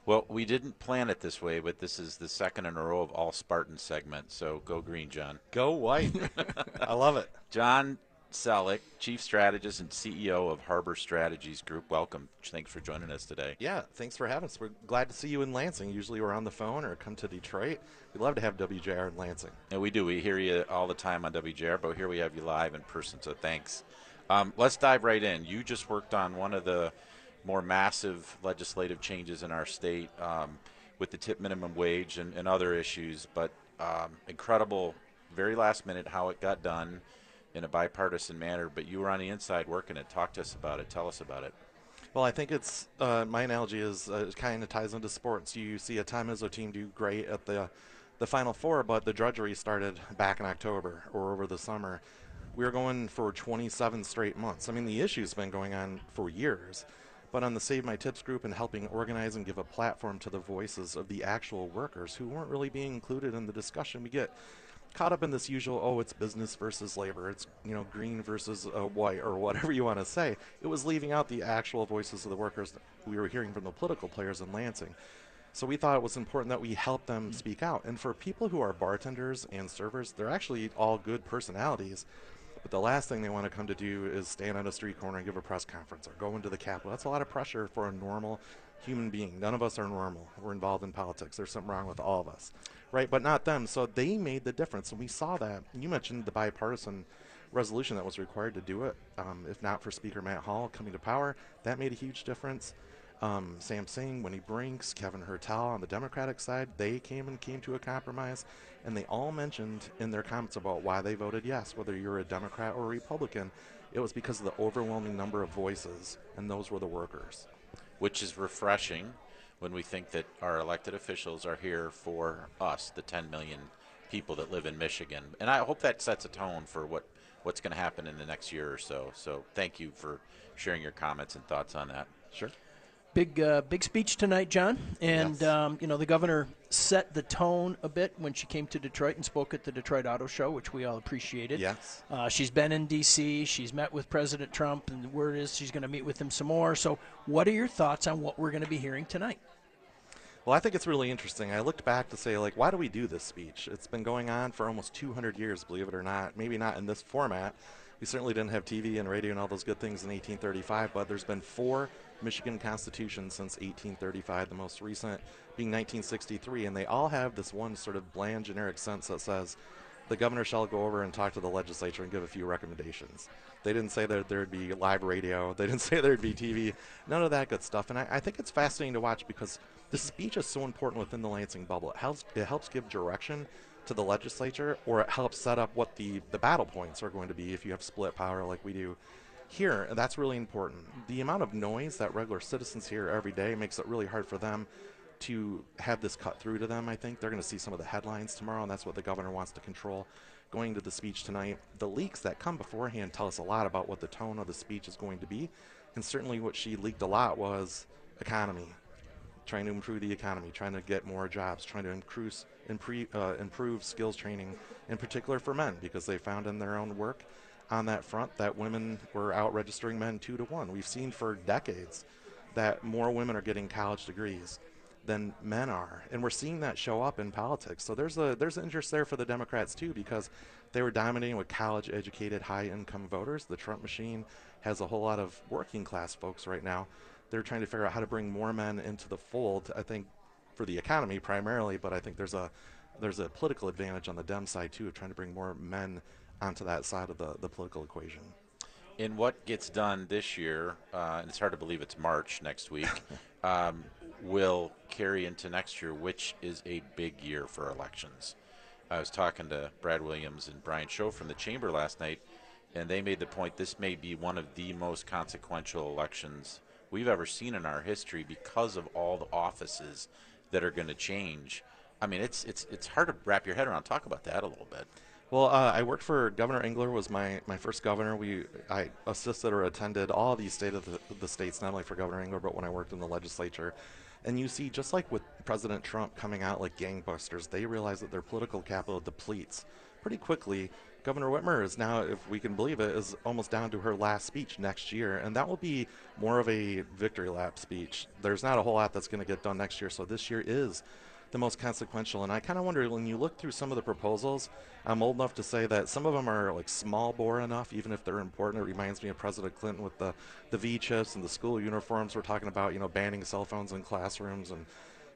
Well, we didn't plan it this way, but this is the second in a row of all Spartan segment. So go green, John. Go white. I love it. John Selleck, Chief Strategist and CEO of Harbor Strategies Group. Welcome. Thanks for joining us today. Yeah, thanks for having us. We're glad to see you in Lansing. Usually we're on the phone or come to Detroit. We'd love to have WJR in Lansing. And we do. We hear you all the time on WJR, but here we have you live in person, so thanks. Let's dive right in. You just worked on one of the more massive legislative changes in our state with the tip minimum wage and other issues, but incredible, very last minute how it got done in a bipartisan manner, but you were on the inside working it. Talk to us about it. Tell us about it. Well, I think it's my analogy is it kind of ties into sports. You see a Tom Izzo team do great at the Final Four, but the drudgery started back in October or over the summer. We were going for 27 straight months. I mean, the issue's been going on for years, but on the Save My Tips group and helping organize and give a platform to the voices of the actual workers who weren't really being included in the discussion, we get caught up in this usual, oh, it's business versus labor, it's green versus white, or whatever you want to say. It was leaving out the actual voices of the workers that we were hearing from the political players in Lansing. So we thought it was important that we help them speak out. And for people who are bartenders and servers, they're actually all good personalities. But the last thing they want to come to do is stand on a street corner and give a press conference or go into the Capitol. That's a lot of pressure for a normal human being. None of us are normal. We're involved in politics. There's something wrong with all of us, right? But not them. So they made the difference, and we saw that. You mentioned the bipartisan resolution that was required to do it. If not for Speaker Matt Hall coming to power, that made a huge difference. Sam Singh, Winnie Brinks, Kevin Hertel on the Democratic side, they came to a compromise, and they all mentioned in their comments about why they voted yes, whether you're a Democrat or a Republican, it was because of the overwhelming number of voices, and those were the workers. Which is refreshing when we think that our elected officials are here for us, the 10 million people that live in Michigan. And I hope that sets a tone for what's going to happen in the next year or so. So thank you for sharing your comments and thoughts on that. Sure. Big speech tonight, John. And, Yes. the governor set the tone a bit when she came to Detroit and spoke at the Detroit Auto Show, which we all appreciated. Yes. She's been in D.C. She's met with President Trump, and the word is she's going to meet with him some more. So what are your thoughts on what we're going to be hearing tonight? Well, I think it's really interesting. I looked back to say, why do we do this speech? It's been going on for almost 200 years, believe it or not. Maybe not in this format. We certainly didn't have TV and radio and all those good things in 1835, but there's been 4 Michigan constitutions since 1835, the most recent being 1963, and they all have this one sort of bland, generic sense that says the governor shall go over and talk to the legislature and give a few recommendations. They didn't say that there'd be live radio. They didn't say there'd be TV. None of that good stuff. And I think it's fascinating to watch because the speech is so important within the Lansing bubble. It helps give direction to the legislature, or it helps set up what the battle points are going to be if you have split power like we do here. And that's really important. The amount of noise that regular citizens hear every day makes it really hard for them to have this cut through to them. I think they're going to see some of the headlines tomorrow, and that's what the governor wants to control going to the speech tonight. The leaks that come beforehand tell us a lot about what the tone of the speech is going to be, and certainly what she leaked a lot was economy, trying to improve the economy, trying to get more jobs, trying to improve skills training, in particular for men, because they found in their own work on that front that women were out registering men 2 to 1. We've seen for decades that more women are getting college degrees than men are, and we're seeing that show up in politics. So there's an interest there for the Democrats too, because they were dominating with college-educated, high-income voters. The Trump machine has a whole lot of working-class folks right now. They're trying to figure out how to bring more men into the fold, I think, for the economy primarily, but I think there's a political advantage on the Dem side too of trying to bring more men onto that side of the political equation. In what gets done this year, and it's hard to believe it's March next week, will carry into next year, which is a big year for elections. I was talking to Brad Williams and Brian Show from the Chamber last night, and they made the point this may be one of the most consequential elections we've ever seen in our history because of all the offices that are going to change. I mean, it's hard to wrap your head around. Talk about that a little bit. Well, I worked for Governor Engler, was my first governor. I assisted or attended all of these state of the states, not only for Governor Engler, but when I worked in the legislature. And you see, just like with President Trump coming out like gangbusters, they realize that their political capital depletes pretty quickly Governor Whitmer is now, if we can believe it, is almost down to her last speech next year, and that will be more of a victory lap speech. There's not a whole lot that's going to get done next year, so this year is the most consequential. And I kind of wonder, when you look through some of the proposals, I'm old enough to say that some of them are like small bore enough, even if they're important. It reminds me of President Clinton with the V chips and the school uniforms. We're talking about, banning cell phones in classrooms and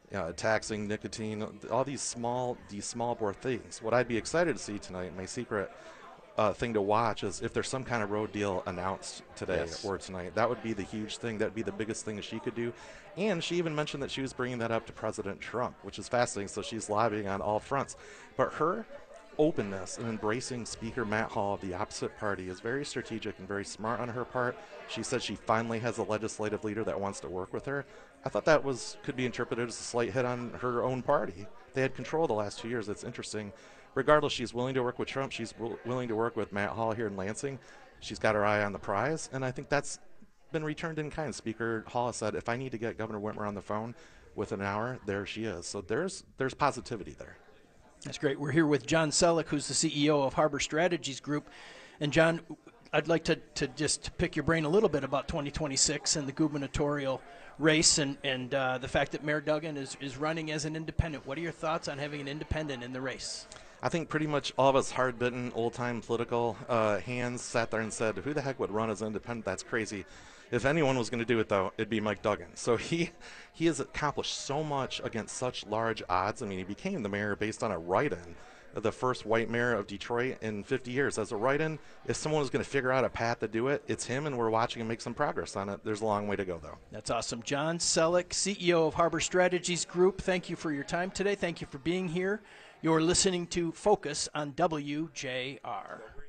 taxing nicotine, all these small bore things. What I'd be excited to see tonight, my secret thing to watch, is if there's some kind of road deal announced today or tonight. That would be the huge thing. That would be the biggest thing that she could do. And she even mentioned that she was bringing that up to President Trump, which is fascinating. So she's lobbying on all fronts. But her openness and embracing Speaker Matt Hall of the opposite party is very strategic and very smart on her part. She said she finally has a legislative leader that wants to work with her. I thought that could be interpreted as a slight hit on her own party. They had control the last 2 years. It's interesting. Regardless, she's willing to work with Trump. She's willing to work with Matt Hall here in Lansing. She's got her eye on the prize, and I think that's been returned in kind. Speaker Hall has said, if I need to get Governor Whitmer on the phone within an hour, there she is. So there's positivity there. That's great. We're here with John Selleck, who's the CEO of Harbor Strategies Group. And John, I'd like to just pick your brain a little bit about 2026 and the gubernatorial race and the fact that Mayor Duggan is running as an independent. What are your thoughts on having an independent in the race? I think pretty much all of us hard-bitten, old-time political hands sat there and said, who the heck would run as independent? That's crazy. If anyone was going to do it, though, it'd be Mike Duggan. So he has accomplished so much against such large odds. I mean, he became the mayor based on a write-in, the first white mayor of Detroit in 50 years. As a write-in, if someone was going to figure out a path to do it, it's him, and we're watching him make some progress on it. There's a long way to go, though. That's awesome. John Selleck, CEO of Harbor Strategies Group, thank you for your time today. Thank you for being here. You're listening to Focus on WJR.